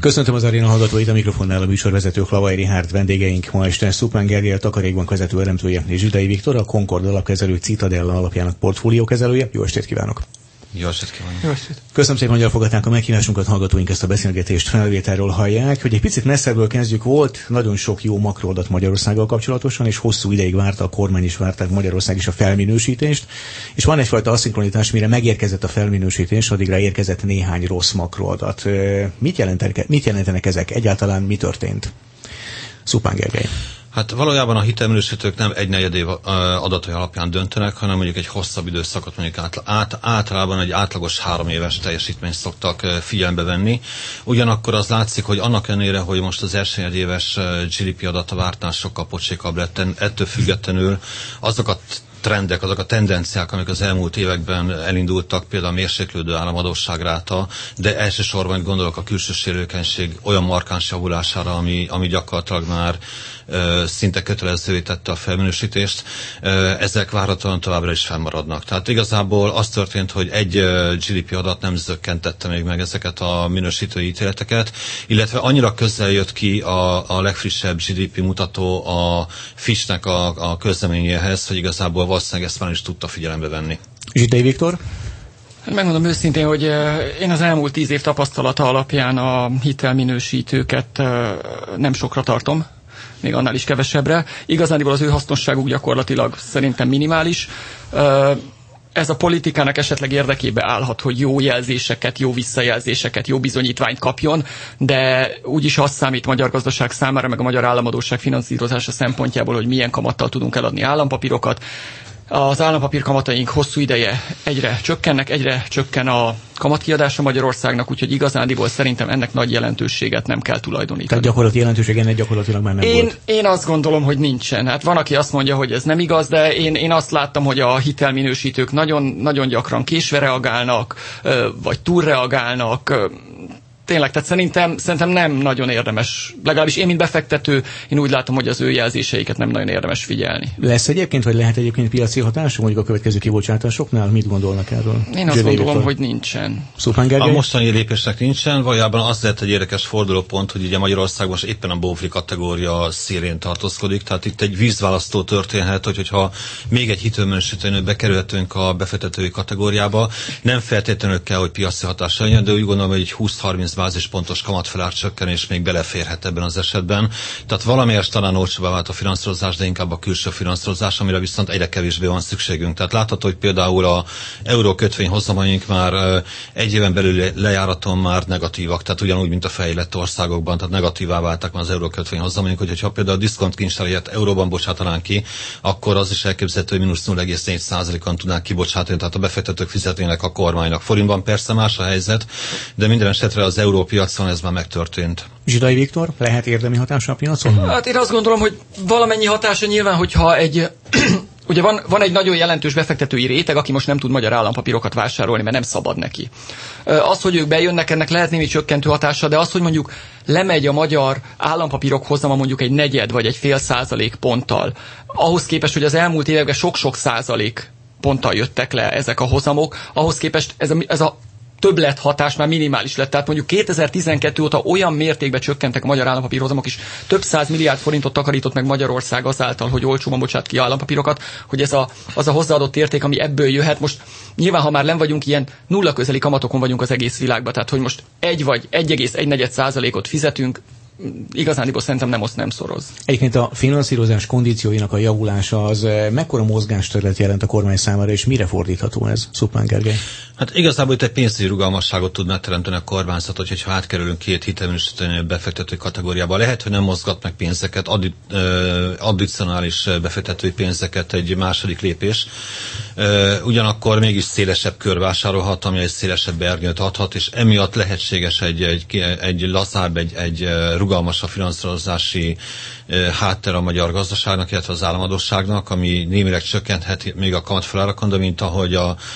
Köszöntöm az aréna hallgatóit, a mikrofonnál a műsorvezető Lavai Richárd, vendégeink ma este Szupán Gergely, a Takarékbank vezető elemzője, és Zsidai Viktor, a Concord alapkezelő Citadella alapjának portfóliókezelője. Jó estét kívánok! Jó estét kívánok! Jó estét! Köszönöm szépen, hogy elfogadták a meghívásunkat, hallgatóink ezt a beszélgetést felvételről hallják. Hogy egy picit messzebbről kezdjük, volt nagyon sok jó makroadat Magyarországgal kapcsolatosan, és hosszú ideig várta a kormány is, várták Magyarország is a felminősítést, és van egyfajta aszinkronitás, mire megérkezett a felminősítés, addigra érkezett néhány rossz makroadat. Mit jelentenek ezek? Egyáltalán mi történt? Szupán Gergely. Hát valójában a hitelminősítők nem egy negyed év adatai alapján döntenek, hanem mondjuk egy hosszabb időszakot, mondjuk általában egy átlagos 3 éves teljesítményt szoktak figyelembe venni. Ugyanakkor az látszik, hogy annak ellenére, hogy most az első negyedéves GDP adata vártnál sokkal pocsékabb lett, ettől függetlenül azok a trendek, azok a tendenciák, amik az elmúlt években elindultak, például a mérséklődő államadósságráta, de elsősorban gondolok a külső sérülékenység olyan markáns javulására, ami gyakorlatilag már szinte kötelezővé tette a felminősítést, ezek várhatóan továbbra is fennmaradnak. Tehát igazából az történt, hogy egy GDP adat nem zökkentette még meg ezeket a minősítői ítéleteket, illetve annyira közel jött ki a legfrissebb GDP mutató a Fitchnek a közleményéhez, hogy igazából valószínűleg ezt már is tudta figyelembe venni. Zsidai Viktor? Megmondom őszintén, hogy én az elmúlt 10 év tapasztalata alapján a hitelminősítőket nem sokra tartom, még annál is kevesebbre. Igazániból az ő hasznosságuk gyakorlatilag szerintem minimális. Ez a politikának esetleg érdekébe állhat, hogy jó jelzéseket, jó visszajelzéseket, jó bizonyítványt kapjon, de úgyis az számít magyar gazdaság számára, meg a magyar államadósság finanszírozása szempontjából, hogy milyen kamattal tudunk eladni állampapírokat. Az állampapír kamataink hosszú ideje egyre csökkennek, egyre csökken a kamatkiadása Magyarországnak, úgyhogy igazándiból szerintem ennek nagy jelentőséget nem kell tulajdonítani. Tehát gyakorlati jelentőség ennek gyakorlatilag már nem volt. Én azt gondolom, hogy nincsen. Hát van, aki azt mondja, hogy ez nem igaz, de én azt láttam, hogy a hitelminősítők nagyon, nagyon gyakran késve reagálnak, vagy túlreagálnak. Tényleg, tehát szerintem nem nagyon érdemes, legalábbis én, mint befektető, én úgy látom, hogy az ő jelzéseiket nem nagyon érdemes figyelni. Lesz egyébként, vagy lehet egyébként piaci hatású, mondjuk a következő kibocsátásoknál? Mit gondolnak erről? Én azt gondolom, hogy nincsen. A mostani lépésnek nincsen, valójában az lett egy érdekes fordulópont, hogy ugye Magyarország most éppen a BOFLI kategória szélén tartózkodik, tehát itt egy vízválasztó történhet, hogyha még egy hitelminősítőnél bekerülhetünk a befektetői kategóriába, nem feltétlenül kell, hogy piaci hatás legyen, de úgy gondolom, hogy egy 20-30 bázispontos kamatfelár csökkenés még beleférhet ebben az esetben. Tehát valamiért talán olcsóbbá vált a finanszírozás, de inkább a külső finanszírozás, amire viszont egyre kevésbé van szükségünk. Tehát látható, hogy például a eurókötvény hozamaink már egy éven belül lejáraton már negatívak, tehát ugyanúgy, mint a fejlett országokban, tehát negatívá váltak már az eurókötvény hozamaink, hogyha például a diszkontkincstárját euróban bocsátanánk ki, akkor az is elképzelhető, hogy -0,4%-on tudnánk kibocsátani, tehát a befektetők fizetnének a kormánynak. Forintban persze más a helyzet, de minden esetre az európiacon ez már megtörtént. Zsidai Viktor, lehet érdemi hatása a piacon? Hát én azt gondolom, hogy valamennyi hatása nyilván, hogyha ugye van egy nagyon jelentős befektetői réteg, aki most nem tud magyar állampapírokat vásárolni, mert nem szabad neki. Az, hogy ők bejönnek, ennek lehet némi csökkentő hatása, de az, hogy mondjuk lemegy a magyar állampapírok hozama mondjuk egy negyed vagy egy fél százalék ponttal, ahhoz képest, hogy az elmúlt években sok-sok százalék ponttal jöttek le ezek a hozamok, ahhoz képest ez a többlet hatás már minimális lett. Tehát mondjuk 2012 óta olyan mértékben csökkentek a magyar állampapírhozamok is, több 100 milliárd forintot takarított meg Magyarország azáltal, hogy olcsóban bocsát ki állampapírokat, hogy ez az a hozzáadott érték, ami ebből jöhet. Most nyilván, ha már nem vagyunk ilyen nulla közeli kamatokon vagyunk az egész világban, tehát hogy most 1 vagy 1,1%-ot fizetünk, igazándiból szerintem nem szoroz. Egyébként a finanszírozás kondícióinak a javulása az mekkora mozgásterület jelent a kormány számára, és mire fordítható ez, Szupán Gergely? Hát igazából itt egy pénzügyi rugalmasságot tud megteremteni a kormányzat, hogyha átkerülünk két hitelminősítő befektetői kategóriába. Lehet, hogy nem mozgat meg pénzeket, addicionális befektetői pénzeket egy második lépés. Ugyanakkor mégis szélesebb kör vásárolhat, ami egy szélesebb ernyőt adhat, és emiatt lehetséges egy lazább, egy rugalmasabb finanszírozási háttér a magyar gazdaságnak, illetve az államadósságnak, ami némileg csökkenthet még a kamatfelárakon, de mint ahogy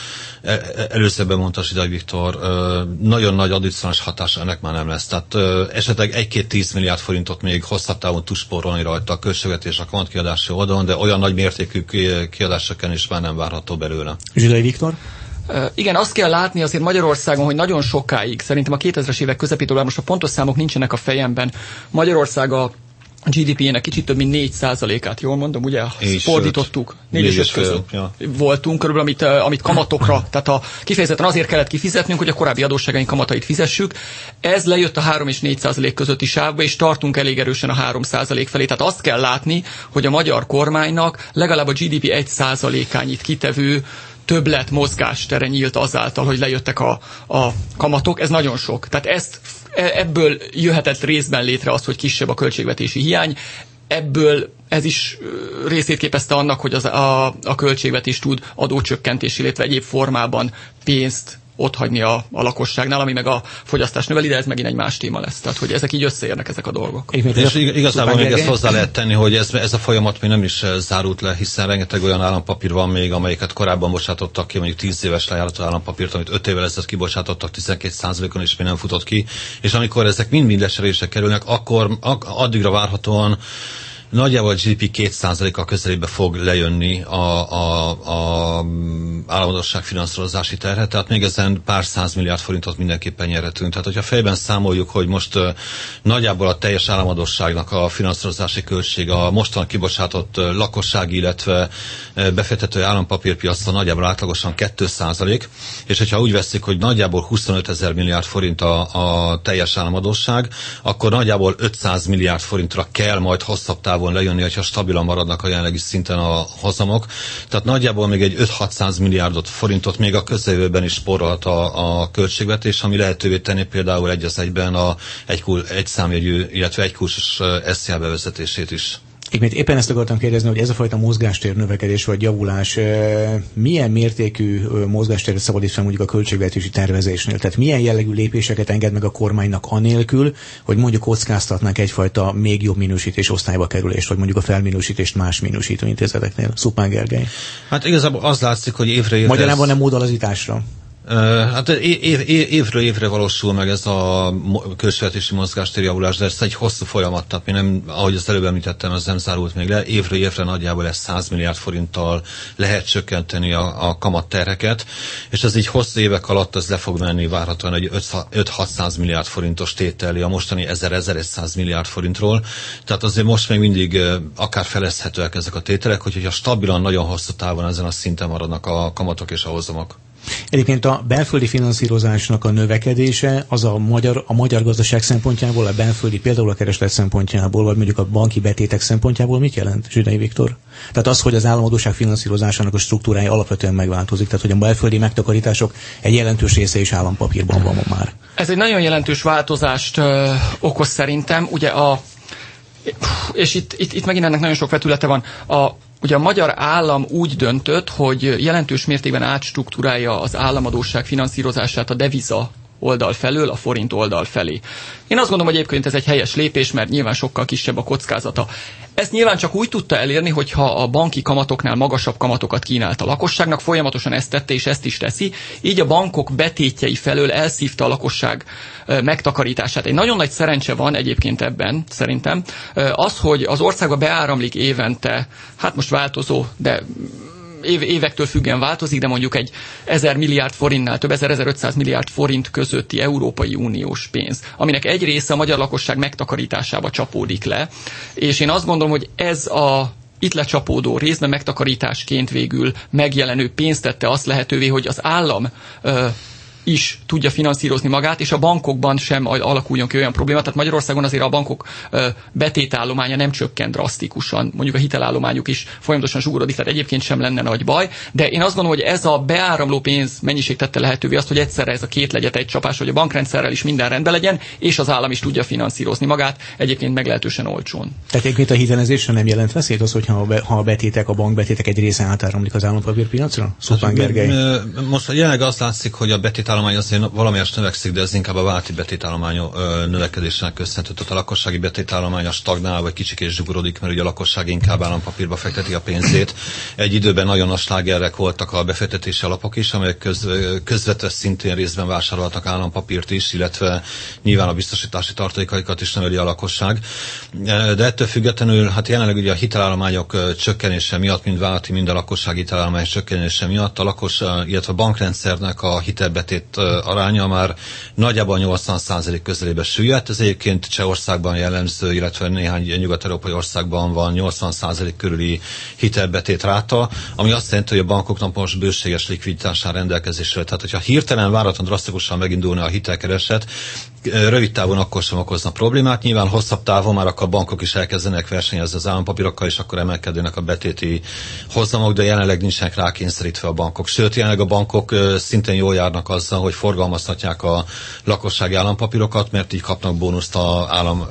először mondta Zsidai Viktor, nagyon nagy addicionális hatása ennek már nem lesz. Tehát esetleg 1-2-10 milliárd forintot még hosszabb távon tud spórolni rajta a költségvetés a kamatkiadási oldalon, de olyan nagy mértékű kiadásokon is már nem várható belőle. Zsidai Viktor? Igen, azt kell látni azért Magyarországon, hogy nagyon sokáig, szerintem a 2000-es évek közepétől, most a pontos számok nincsenek a fejemben, Magyarország a GDP-jének kicsit több mint 4%-át, jól mondom, ugye? Fordítottuk. 4 és 5 között voltunk körülbelül, amit kamatokra, tehát kifejezetten azért kellett kifizetnünk, hogy a korábbi adósságaink kamatait fizessük. Ez lejött a 3 és 4% közötti sávba, és tartunk elég erősen a 3% felé. Tehát azt kell látni, hogy a magyar kormánynak legalább a GDP 1%-ányit kitevő többlet mozgástere nyílt azáltal, hogy lejöttek a kamatok. Ez nagyon sok. Tehát ebből jöhetett részben létre az, hogy kisebb a költségvetési hiány. Ebből ez is részét képezte annak, hogy a költségvetés tud adócsökkentés, illetve egyéb formában pénzt otthagyni a lakosságnál, ami meg a fogyasztást növeli, de ez megint egy más téma lesz. Tehát, hogy ezek így összeérnek, ezek a dolgok. És igazából még ezt hozzá lehet tenni, hogy ez a folyamat még nem is zárult le, hiszen rengeteg olyan állampapír van még, amelyeket korábban bocsátottak ki, mondjuk 10 éves lejáratú állampapírt, amit 5 évvel ezelőtt kibocsátottak 12%-on, és még nem futott ki. És amikor ezek mind leserélésre kerülnek, akkor addigra várhatóan nagyjából a GDP 2%-a közelébe fog lejönni a államadósság finanszírozási terhe, tehát még ezen pár 100 milliárd forintot mindenképpen nyerhetünk. Tehát, hogyha fejben számoljuk, hogy most nagyjából a teljes államadósságnak a finanszírozási költsége a mostan kibocsátott lakossági, illetve befektető állampapírpiacon nagyjából átlagosan 2%, és hogyha úgy veszik, hogy nagyjából 25 000 milliárd forint a teljes államadósság, akkor nagyjából 500 milliárd forintra kell majd hosszabb távon lejönni, hogyha stabilan maradnak a jelenlegi szinten a hozamok. Tehát nagyjából még egy 5-600 milliárdot forintot még a közeljövőben is spórolhat a költségvetés, ami lehetővé tenni például egy az egyben egy számjegyű, illetve egy kurzus SZIA bevezetését is. Éppen ezt akartam kérdezni, hogy ez a fajta mozgástér növekedés vagy javulás milyen mértékű mozgástéret szabadít fel mondjuk a költségvetési tervezésnél? Tehát milyen jellegű lépéseket enged meg a kormánynak anélkül, hogy mondjuk kockáztatnak egyfajta még jobb minősítés osztályba kerülést, vagy mondjuk a felminősítést más minősítő intézeteknél? Szupán Gergely. Hát igazából az látszik, hogy évre évre... Magyarában nem módalazításra? Hát évről évre valósul meg ez a költségvetési mozgástér javulás, de ez egy hosszú folyamat, tehát mi nem, ahogy az előbb említettem, az nem zárult még le. Évről évre nagyjából 100 milliárd forinttal lehet csökkenteni a kamatterheket, és ez így hosszú évek alatt az le fog menni várhatóan egy 5-600 milliárd forintos tételi a mostani 1000-1100 milliárd forintról. Tehát azért most még mindig akár felezhetőek ezek a tételek, hogyha stabilan nagyon hosszú távon ezen a szinten maradnak a kamatok és a hozamok. Egyébként a belföldi finanszírozásnak a növekedése az a magyar gazdaság szempontjából, a belföldi például a kereslet szempontjából, vagy mondjuk a banki betétek szempontjából mit jelent, Zsidai Viktor? Tehát az, hogy az államadósság finanszírozásának a struktúrája alapvetően megváltozik, tehát hogy a belföldi megtakarítások egy jelentős része is állampapírban van már. Ez egy nagyon jelentős változást okoz szerintem, ugye és itt megint ennek nagyon sok vetülete van. Ugye a magyar állam úgy döntött, hogy jelentős mértékben átstruktúrálja az államadósság finanszírozását a deviza oldal felől a forint oldal felé. Én azt gondolom, hogy egyébként ez egy helyes lépés, mert nyilván sokkal kisebb a kockázata. Ezt nyilván csak úgy tudta elérni, hogyha a banki kamatoknál magasabb kamatokat kínált a lakosságnak, folyamatosan ezt tette és ezt is teszi, így a bankok betétjei felől elszívta a lakosság megtakarítását. Egy nagyon nagy szerencse van egyébként ebben, szerintem, az, hogy az országba beáramlik évente, hát most változó, de évektől függően változik, de mondjuk egy 1000 milliárd forintnál több, 1000-1500 milliárd forint közötti Európai Uniós pénz, aminek egy része a magyar lakosság megtakarításába csapódik le, és én azt gondolom, hogy ez itt lecsapódó részben megtakarításként végül megjelenő pénzt tette azt lehetővé, hogy az állam is tudja finanszírozni magát, és a bankokban sem alakuljon ki olyan probléma. Tehát Magyarországon azért a bankok betétállománya nem csökkent drasztikusan, mondjuk a hitelállományuk is folyamatosan zsugorodik, tehát egyébként sem lenne nagy baj, de én azt gondolom, hogy ez a beáramló pénz mennyiség tette lehetővé azt, hogy egyszerre ez a két legyet egy csapás, hogy a bankrendszerrel is minden rendben legyen, és az állam is tudja finanszírozni magát, egyébként meglehetősen olcsón. Tehát egyébként a hitelezésre nem jelent veszélyt az, hogy ha a bankbetétek egy része átáramlik az állampapírpiacra? Szupán Gergely. Most jelenleg azt látszik, hogy a betétállomány betétállomány azért valamelyest növekszik, de ez inkább a válti betétállomány növekedésnek köszönhető. Tehát a lakossági betétállomány stagnál, vagy kicsikét zsugorodik, mert ugye a lakosság inkább állampapírba fekteti a pénzét. Egy időben nagyon nagy slágerek voltak a befektetési alapok is, amelyek közvetve szintén részben vásároltak állampapírt is, illetve nyilván a biztosítási tartalékaikat is növeli a lakosság. De ettől függetlenül, hát jelenleg ugye a hitelállományok csökkenése miatt, mind vállalati, mind a lakossági hitelállomány csökkenése miatt illetve a bankrendszernek a hitelbetét aránya már nagyjából 80% közelébe süllyedt. Ez egyébként Csehországban jellemző, illetve néhány nyugat-európai országban van 80% körüli hitelbetét ráta, ami azt jelenti, hogy a bankoknak most bőséges likviditás áll rendelkezésre. Tehát, hogyha hirtelen váratlan drasztikusan megindulna a hitelkereset, rövid távon akkor sem okozna problémát, nyilván hosszabb távon már akkor a bankok is elkezdenek versenyezni az állampapírokkal, és akkor emelkednek a betéti hozamok, de jelenleg nincsenek rákényszerítve a bankok. Sőt, jelenleg a bankok szintén jól járnak azzal, hogy forgalmazhatják a lakossági állampapírokat, mert így kapnak bónuszt az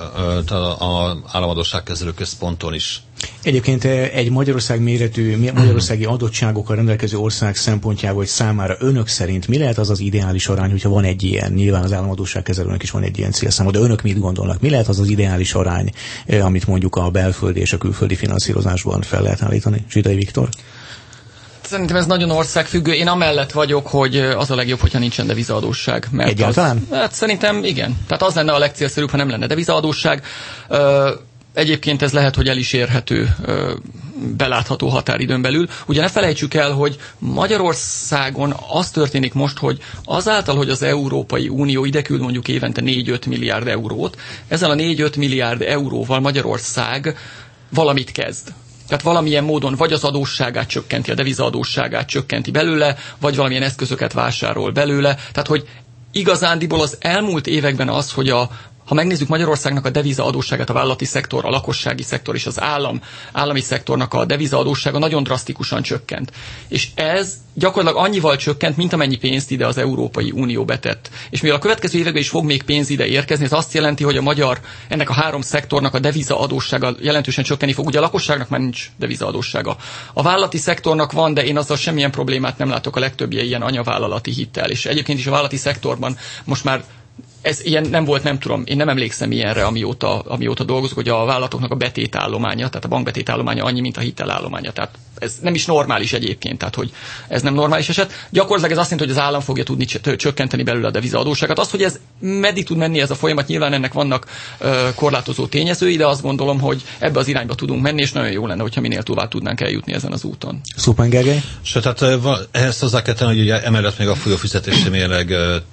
államadósságkezelő központtól is. Egyébként egy Magyarország méretű, magyarországi adottságokkal rendelkező ország szempontjából, hogy számára önök szerint mi lehet az az ideális arány, hogyha van egy ilyen, nyilván az államadósságkezelőnek is van egy ilyen célszáma, de önök mit gondolnak? Mi lehet az az ideális arány, amit mondjuk a belföldi és a külföldi finanszírozásban fel lehet állítani? Zsidai Viktor? Szerintem ez nagyon országfüggő. Én amellett vagyok, hogy az a legjobb, hogyha nincsen devizaadósság. Egyáltalán? Hát szerintem igen. Tehát az lenne a legcélszerűbb, ha nem lenne devizaadósság. Egyébként ez lehet, hogy el is érhető belátható határidőn belül. Ugye ne felejtsük el, hogy Magyarországon az történik most, hogy azáltal, hogy az Európai Unió ide küld mondjuk évente 4-5 milliárd eurót, ezzel a 4-5 milliárd euróval Magyarország valamit kezd. Tehát valamilyen módon vagy az adósságát csökkenti, a devizaadósságát csökkenti belőle, vagy valamilyen eszközöket vásárol belőle. Tehát, hogy igazándiból az elmúlt években az, hogy ha megnézzük Magyarországnak a devizaadósságát, a vállalati szektor, a lakossági szektor és az állami szektornak a devizaadóssága nagyon drasztikusan csökkent. És ez gyakorlatilag annyival csökkent, mint amennyi pénzt ide az Európai Unió betett. És mivel a következő években is fog még pénz ide érkezni, ez azt jelenti, hogy ennek a három szektornak a devizaadóssága jelentősen csökkenni fog. Ugye a lakosságnak már nincs devizaadóssága. A vállalati szektornak van, de én azzal semmilyen problémát nem látok, a legtöbbje ilyen anyavállalati hittel. És egyébként is a vállalati szektorban most már ez ilyen nem volt, nem tudom, én nem emlékszem ilyenre, amióta dolgozok, hogy a vállalatoknak a betétállománya, tehát a bankbetétállománya annyi, mint a hitelállománya. Tehát ez nem is normális egyébként, tehát hogy ez nem normális eset. Gyakorlatilag ez azt jelenti, hogy az állam fogja tudni csökkenteni belőle a devizaadósságot. Az, hogy ez meddig tud menni ez a folyamat, nyilván ennek vannak korlátozó tényezői, de azt gondolom, hogy ebbe az irányba tudunk menni, és nagyon jó lenne, hogyha minél tovább tudnánk eljutni ezen az úton. Szupán Gergely? Sőt, tehát ehhez hozzá kell tenni, hogy ugye emellett még a folyófizetési mérleg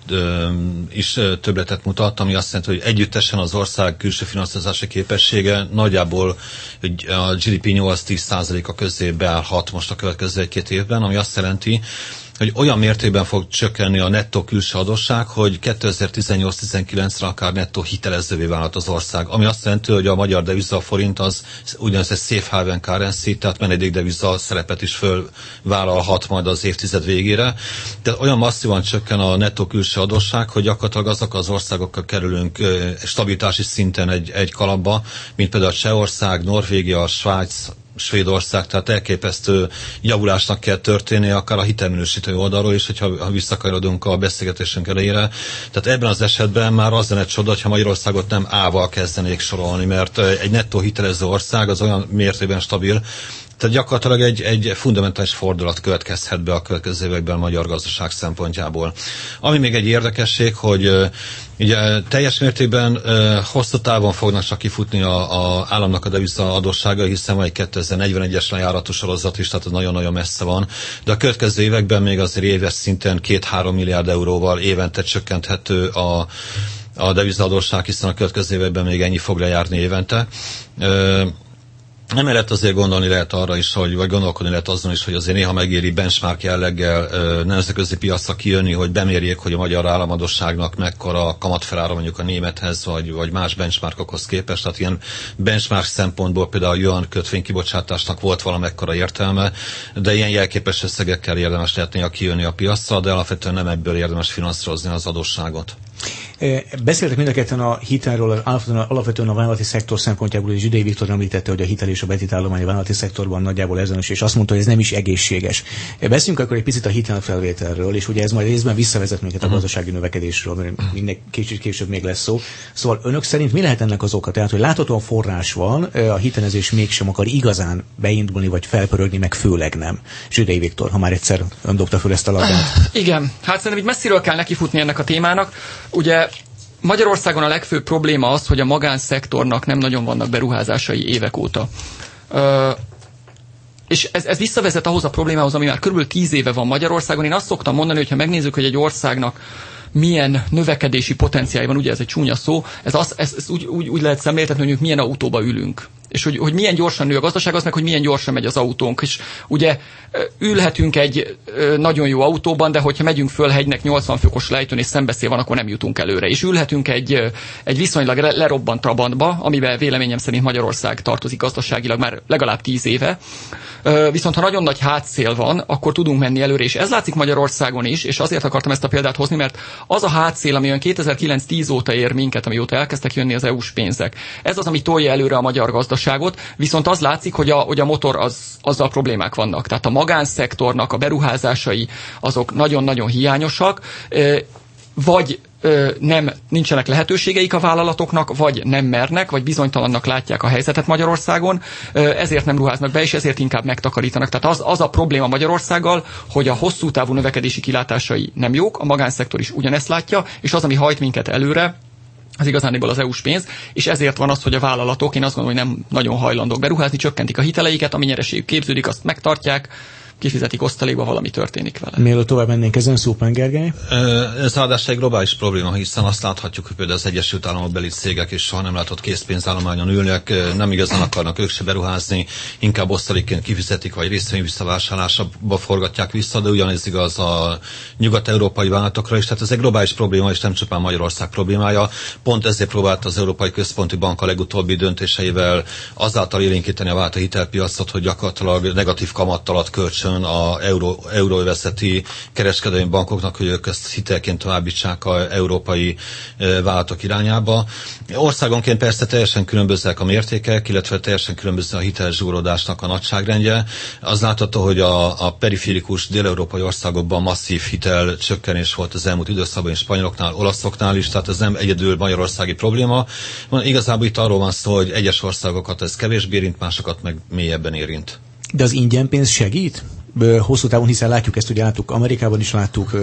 is többletet mutat, ami azt jelenti, hogy együttesen az ország külső finanszírozási képessége nagyjából a GDP 8-10%-a közé beállhat most a következő 1-2 évben, ami azt jelenti, hogy olyan mértékben fog csökkenni a nettó külső adósság, hogy 2018-19-re akár nettó hitelezővé válhat az ország. Ami azt jelenti, hogy a magyar deviza forint az úgynevezett safe haven currency, tehát menedékdeviza szerepet is fölvállalhat majd az évtized végére. Tehát olyan masszívan csökken a nettó külső adósság, hogy gyakorlatilag azok az országokkal kerülünk stabilitási szinten egy kalapba, mint például Csehország, Norvégia, Svájc, Svédország, tehát elképesztő javulásnak kell történnie, akár a hitelminősítő oldalról is, hogyha visszakanyarodunk a beszélgetésünk elejére. Tehát ebben az esetben már az lenne csoda, hogyha Magyarországot nem A-val kezdenék sorolni, mert egy nettó hitelező ország az olyan mértékben stabil, tehát gyakorlatilag egy fundamentális fordulat következhet be a következő években a magyar gazdaság szempontjából. Ami még egy érdekesség, hogy ugye teljes mértékben hosszú távon fognak csak kifutni a államnak a deviza adóssága, hiszen van egy 2041-es lejáratú sorozat is, tehát az nagyon-nagyon messze van. De a következő években még azért éves szinten 2-3 milliárd euróval évente csökkenthető a devizaadósság, hiszen a következő években még ennyi fog lejárni évente. Emellett azért gondolni lehet arra is, vagy gondolkodni lehet azon is, hogy azért néha megéri benchmark jelleggel nemzetközi piacra kijönni, hogy bemérjék, hogy a magyar államadósságnak mekkora a kamatfelára mondjuk a némethez, vagy más benchmarkokhoz képest. Tehát ilyen benchmark szempontból például a yuan kötvénykibocsátásnak volt valamekkora értelme, de ilyen jelképes összegekkel érdemes lehet néha kijönni a piacra, de alapvetően nem ebből érdemes finanszírozni az adósságot. Beszéltek mind a ketten a hitelről, alapvetően a vállalati szektor szempontjából, és Zsidai Viktor említette, hogy a hitel és a betétállomány a vállalati szektorban nagyjából azonos, és azt mondta, hogy ez nem is egészséges. Beszéljünk akkor egy picit a hitelfelvételről, és ugye ez majd részben visszavezet minket a gazdasági növekedésről, mert minden később még lesz szó. Szóval önök szerint mi lehet ennek az oka? Tehát, hogy láthatóan forrás van, a hitelezés mégsem akar igazán beindulni, vagy felpörögni, meg főleg nem. Zsidai Viktor, ha már egyszer ön dobta föl ezt a labdát. Igen, hát szerintem így messziről kell nekifutni ennek a témának. Ugye Magyarországon a legfőbb probléma az, hogy a magánszektornak nem nagyon vannak beruházásai évek óta. És ez visszavezet ahhoz a problémához, ami már kb. 10 éve van Magyarországon. Én azt szoktam mondani, hogy ha megnézzük, hogy egy országnak milyen növekedési potenciálja van, ugye ez egy csúnya szó, ez úgy lehet szemléltetni, hogy milyen autóba ülünk. És hogy milyen gyorsan nő a gazdaság, az meg, hogy milyen gyorsan megy az autónk. És ugye ülhetünk egy nagyon jó autóban, de hogyha megyünk föl hegynek 80 fokos lejtőn és szembeszél van, akkor nem jutunk előre. És ülhetünk egy viszonylag lerobbant Trabantba, amiben véleményem szerint Magyarország tartozik gazdaságilag már legalább 10 éve. Viszont ha nagyon nagy hátszél van, akkor tudunk menni előre. És ez látszik Magyarországon is, és azért akartam ezt a példát hozni, mert az a hátszél, ami olyan 2009-10 óta ér minket, amióta elkezdtek jönni az EU-s pénzek, ez az, ami tolja előre a magyar gazdaságot, viszont az látszik, hogy a motor azzal problémák vannak. Tehát a magánszektornak a beruházásai azok nagyon-nagyon hiányosak, vagy nincsenek lehetőségeik a vállalatoknak, vagy nem mernek, vagy bizonytalannak látják a helyzetet Magyarországon, ezért nem ruháznak be, és ezért inkább megtakarítanak. Tehát az a probléma Magyarországgal, hogy a hosszú távú növekedési kilátásai nem jók, a magánszektor is ugyanezt látja, és az, ami hajt minket előre, az igazániból az EU-s pénz, és ezért van az, hogy a vállalatok, én azt gondolom, hogy nem nagyon hajlandók beruházni, csökkentik a hiteleiket, ami nyereségük képződik, azt megtartják, kifizetik osztalékba, valami történik vele. Mielőtt tovább mennénk ezen, Szópán Gergely? Ez ráadásul egy globális probléma, hiszen azt láthatjuk, hogy például az Egyesült Államok beli cégek is soha nem látott készpénzállományon ülnek, nem igazán akarnak ők se beruházni, inkább osztalékként kifizetik, vagy részvény visszavásárlásába forgatják vissza, de ugyanez igaz a nyugat-európai vállalatokra is. Tehát ez egy globális probléma, és nem csupán Magyarország problémája. Pont ezért próbált az Európai Központi Bank a legutóbbi döntéseivel azáltal élénkíteni a vállalati hitelpiacot, hogy gyakorlatilag negatív kamattal ad kölcsön a euróövezeti kereskedelmi bankoknak, hogy ők ezt hitelként továbbítsák az európai vállalatok irányába. Országonként persze teljesen különbözőek a mértékek, illetve teljesen különböző a hitelzsúrodásnak a nagyságrendje. Az látható, hogy a periférikus dél-európai országokban masszív hitelcsökkenés volt az elmúlt időszakban, és spanyoloknál, olaszoknál is, tehát ez nem egyedül magyarországi probléma. Igazából itt arról van szó, hogy egyes országokat ez kevésbé érint, másokat meg mélyebben érint. De az ingyen pénz segít? Hosszú távon, hiszen látjuk ezt, ugye láttuk Amerikában is, látjuk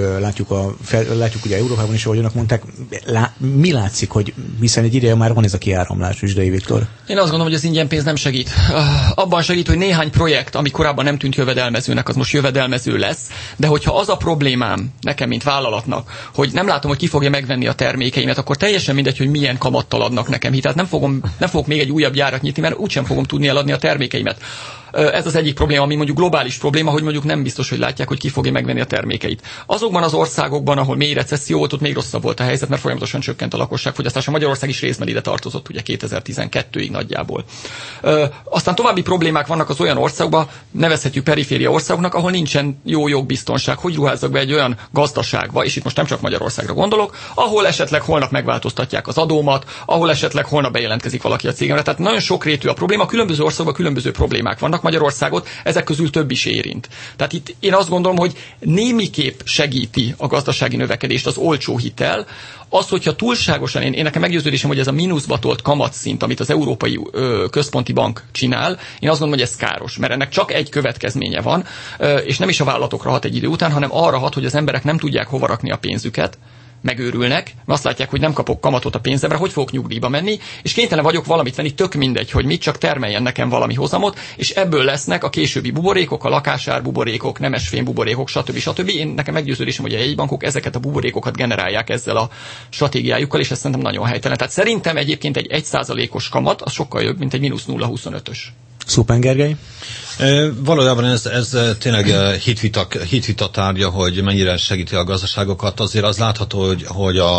ugye Európában is, ahogy önök mondták. Mi látszik, hogy hiszen egy ideje már van ez a kiáramlás, Zsidai Viktor? Én azt gondolom, hogy az ingyen pénz nem segít. Abban segít, hogy néhány projekt, ami korábban nem tűnt jövedelmezőnek, az most jövedelmező lesz, de hogyha az a problémám nekem, mint vállalatnak, hogy nem látom, hogy ki fogja megvenni a termékeimet, akkor teljesen mindegy, hogy milyen kamattal adnak nekem hitelt. Nem fogok még egy újabb gyárat nyitni, mert úgysem fogom tudni eladni a termékeimet. Ez az egyik probléma, ami mondjuk globális probléma, hogy mondjuk nem biztos, hogy látják, hogy ki fogja megvenni a termékeit. Azokban az országokban, ahol mély recesszió volt, ott még rosszabb volt a helyzet, mert folyamatosan csökkent a lakosságfogyasztása. Magyarország is részben ide tartozott, ugye 2012-ig nagyjából. Aztán további problémák vannak az olyan országokban, nevezhetjük periféria országoknak, ahol nincsen jó jogbiztonság. Hogy ruházzak be egy olyan gazdaságba, és itt most nem csak Magyarországra gondolok, ahol esetleg holnap megváltoztatják az adómat, ahol esetleg holnap bejelentkezik valaki a cégemre. Tehát nagyon sokrétű a probléma, különböző országokban különböző problémák vannak. Magyarországot ezek közül több is érint. Tehát itt én azt gondolom, hogy némiképp segíti a gazdasági növekedést az olcsó hitel, az, hogyha túlságosan, én nekem meggyőződésem, hogy ez a mínuszba tolt kamatszint, amit az Európai Központi Bank csinál, én azt gondolom, hogy ez káros, mert ennek csak egy következménye van, és nem is a vállalatokra hat egy idő után, hanem arra hat, hogy az emberek nem tudják hova rakni a pénzüket, megőrülnek, mert azt látják, hogy nem kapok kamatot a pénzemre, hogy fogok nyugdíjba menni, és kénytelen vagyok valamit venni, tök mindegy, hogy mit, csak termeljen nekem valami hozamot, és ebből lesznek a későbbi buborékok, a lakásár buborékok, nemesfém buborékok, stb. Én nekem meggyőződésem, hogy a jegybankok ezeket a buborékokat generálják ezzel a stratégiájukkal, és ez szerintem nagyon helytelen. Tehát szerintem egyébként egy 1%-os kamat az sokkal jobb, mint egy -0,25-ös. Szópán Gergely? Valójában ez tényleg hitvita tárgya, hogy mennyire segíti a gazdaságokat. Azért az látható, hogy a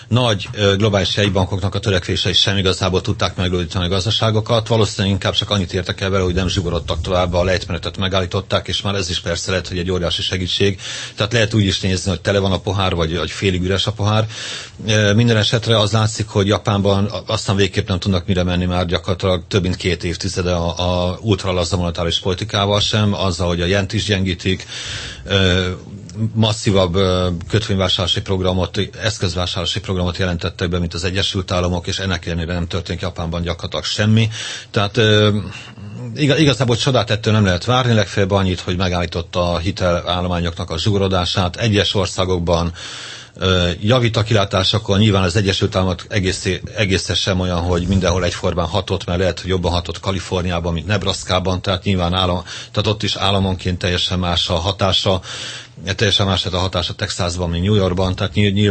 nagy globális jegybankoknak a törekvései sem igazából tudták meglódítani a gazdaságokat. Valószínűleg inkább csak annyit értek el vele, hogy nem zsugorodtak tovább, a lejtmenetet megállították, és már ez is persze lehet, hogy egy óriási segítség. Tehát lehet úgy is nézni, hogy tele van a pohár, vagy félig üres a pohár. Minden esetre az látszik, hogy Japánban aztán végképp nem tudnak mire menni már gyakorlatilag több mint 2 évtizede a ultralaza monetáris politikával sem, azzal, hogy a jent is gyengítik, masszívabb kötvényvásárlási programot, eszközvásárlási programot jelentettek be, mint az Egyesült Államok, és ennek ellenére nem történik Japánban gyakorlatilag semmi. Tehát igazából csodát ettől nem lehet várni, legfeljebb annyit, hogy megállította a hitelállományoknak a zsugorodását. Egyes országokban javít a kilátásokon, nyilván az Egyesült Államok egészen sem olyan, hogy mindenhol egyformán hatott, mert lehet, hogy jobban hatott Kaliforniában, mint Nebraskában, tehát nyilván tehát ott is államonként teljesen más a hatása, teljesen más a hatása Texasban, mint New Yorkban, tehát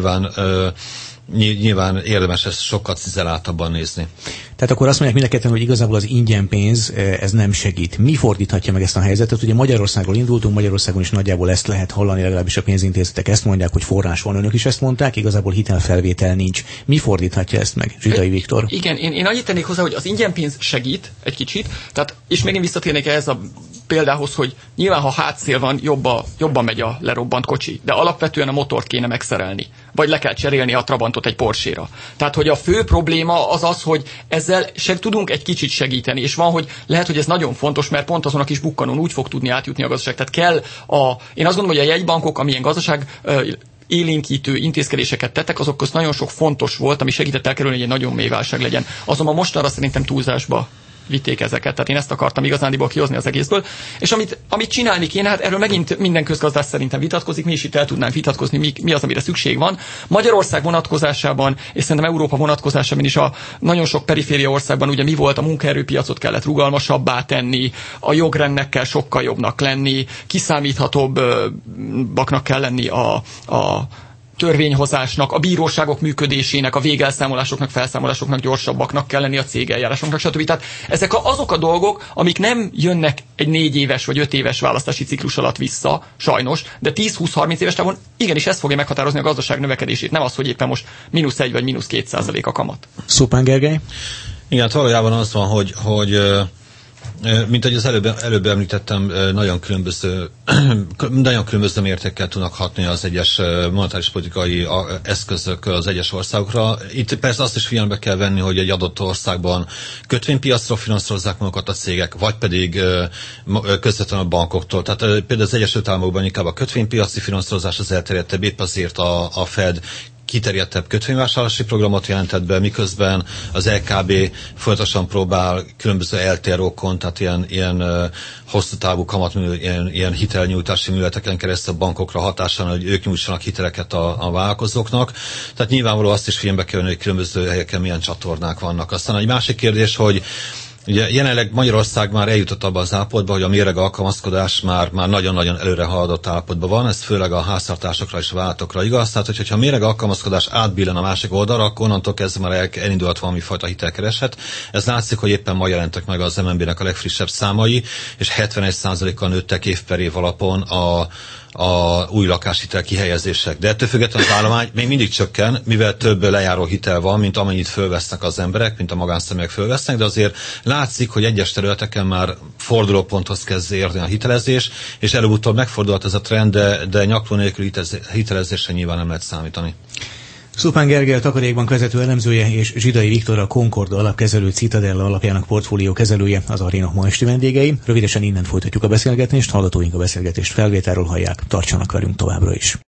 nyilván érdemes ezt sokkal cizeláltabban nézni. Tehát akkor azt mondják mind a ketten, hogy igazából az ingyen pénz ez nem segít. Mi fordíthatja meg ezt a helyzetet? Ugye Magyarországról indultunk, Magyarországon is nagyjából ezt lehet hallani, legalábbis a pénzintézetek ezt mondják, hogy forrás van, önök is ezt mondták, igazából hitelfelvétel nincs. Mi fordíthatja ezt meg? Zsidai Viktor. Igen, én annyit tennék hozzá, hogy az ingyen pénz segít egy kicsit, tehát, és megint visszatérnék ehhez a példához, hogy nyilván ha hátszél van, jobban megy a lerobbant kocsi, de alapvetően a motort kéne megszerelni, vagy le kell cserélni a Trabantot egy Porsche-ra. Tehát, hogy a fő probléma az, hogy ezzel tudunk egy kicsit segíteni, és van, hogy lehet, hogy ez nagyon fontos, mert pont azon a kis bukkanón úgy fog tudni átjutni a gazdaság. Tehát kell én azt gondolom, hogy a jegybankok, amilyen gazdaság élénkítő intézkedéseket tettek, azok közt nagyon sok fontos volt, ami segített elkerülni, hogy egy nagyon mély válság legyen. Azonban mostanra szerintem túlzásba vitték ezeket. Tehát én ezt akartam igazándiból kihozni az egészből. És amit csinálni kéne, hát erről megint minden közgazdász szerintem vitatkozik, mi is itt el tudnánk vitatkozni, mi az, amire szükség van. Magyarország vonatkozásában, és szerintem Európa vonatkozásában is a nagyon sok periféria országban ugye mi volt, a munkaerőpiacot kellett rugalmasabbá tenni, a jogrendnek kell sokkal jobbnak lenni, kiszámíthatóbbaknak kell lenni a törvényhozásnak, a bíróságok működésének, a végelszámolásoknak, felszámolásoknak gyorsabbaknak kell lenni, a cégeljárásoknak, stb. Tehát ezek azok a dolgok, amik nem jönnek egy 4 éves vagy 5 éves választási ciklus alatt vissza, sajnos, de 10-20-30 éves távon igenis ez fogja meghatározni a gazdaság növekedését, nem az, hogy éppen most -1 vagy -2% a kamat. Szupán Gergely? Igen, valójában az van, hogy mint ahogy az előbb említettem, nagyon különböző mértékkel tudnak hatni az egyes monetáris politikai eszközök az egyes országokra. Itt persze azt is figyelembe kell venni, hogy egy adott országban kötvénypiacról finanszírozzák magukat a cégek, vagy pedig közvetlenül a bankoktól. Tehát például az Egyesült Államokban inkább a kötvénypiaci finanszírozás az elterjedtebb, épp azért a Fed kiterjedtebb kötvényvásárlási programot jelentett be, miközben az LKB folyamatosan próbál különböző LTRO-kon, tehát ilyen hosszú távú ilyen hitelnyújtási műveleteken keresztül a bankokra hatással, hogy ők nyújtsanak hiteleket a vállalkozóknak. Tehát nyilvánvaló azt is figyelembe kell venni, hogy különböző helyeken milyen csatornák vannak. Aztán egy másik kérdés, hogy ugye jelenleg Magyarország már eljutott abba az állapotba, hogy a méreg alkalmazkodás már nagyon-nagyon előre haladott állapotban van, ez főleg a háztartásokra és a vállalatokra igaz. Tehát, hogyha a méreg alkalmazkodás átbillen a másik oldalra, akkor onnantól kezdve már elindulhat valami fajta hitelkereset. Ez látszik, hogy éppen ma jelentek meg az MNB-nek a legfrissebb számai, és 71%-kal nőttek év per év alapon a új lakáshitel kihelyezések. De ettől függetlenül az állomány még mindig csökken, mivel több lejáró hitel van, mint amennyit fölvesznek az emberek, mint a magánszemélyek fölvesznek, de azért látszik, hogy egyes területeken már fordulóponthoz kezd érni a hitelezés, és előbb-utóbb megfordult ez a trend, de nyakló nélkül hitelezésre nyilván nem lehet számítani. Szupán Gergely, a Takarékbank vezető elemzője, és Zsidai Viktor, a Concord alapkezelő Citadella alapjának portfólió kezelője, az Arénok ma esti vendégei. Rövidesen innen folytatjuk a beszélgetést, hallgatóink a beszélgetést felvételről hallják, tartsanak velünk továbbra is.